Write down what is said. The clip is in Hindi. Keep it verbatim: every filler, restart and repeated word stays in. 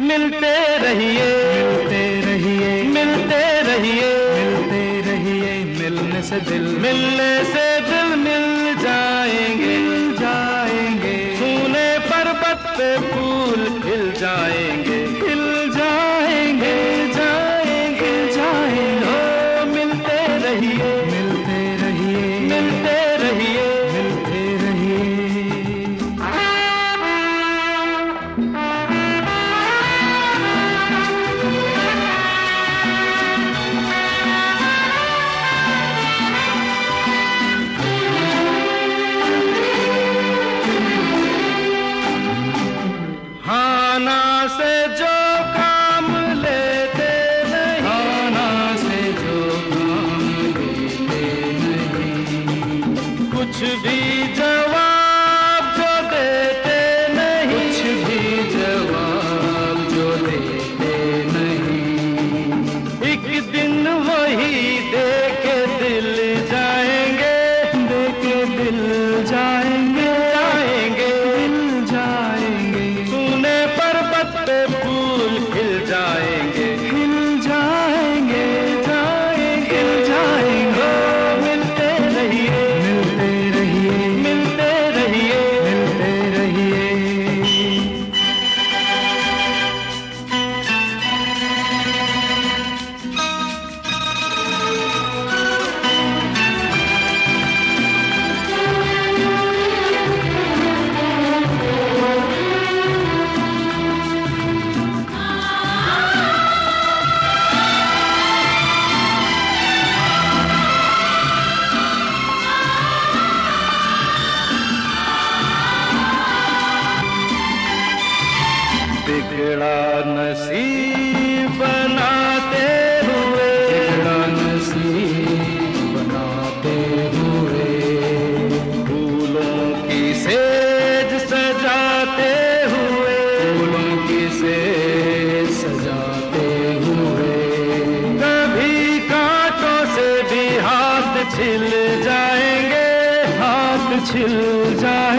मिलते रहिए, मिलते रहिए, मिलते रहिए, मिलते रहिए। मिलने से दिल, मिलने से दिल मिल जाएंगे, मिल जाएंगे। सूने पर्वत पे फूल खिल जाएंगे, खिल जाएंगे, जाएंगे, जाएंगे। ओ मिलते रहिए, मिलते रहिए, मिलते रहिए, मिलते रहिए। खाना से जो काम लेते नहीं, खाना से जो काम लेते नहीं, कुछ भी जवाब जो देते नहीं, कुछ भी जवाब जो देते नहीं। एक दिन वही देके दिल जाएंगे, देके दिल जाएंगे, जाएंगे, दिल जाएंगे। सूने पर्वत पे फूल खिल जाएंगे, खिल जाएंगे, जाएंगे, जाएंगे। मिलते रहिए, मिलते रहिए, मिलते रहिए, मिलते रहिए। बिगड़ा नसीब बनाते हुए, बिगड़ा नसीब बनाते हुए, फूलों की सेज सजाते हुए, फूलों की सेज सजाते हुए। कभी कांटों से भी हाथ छिल जाएंगे, हाथ छिल जाएंगे।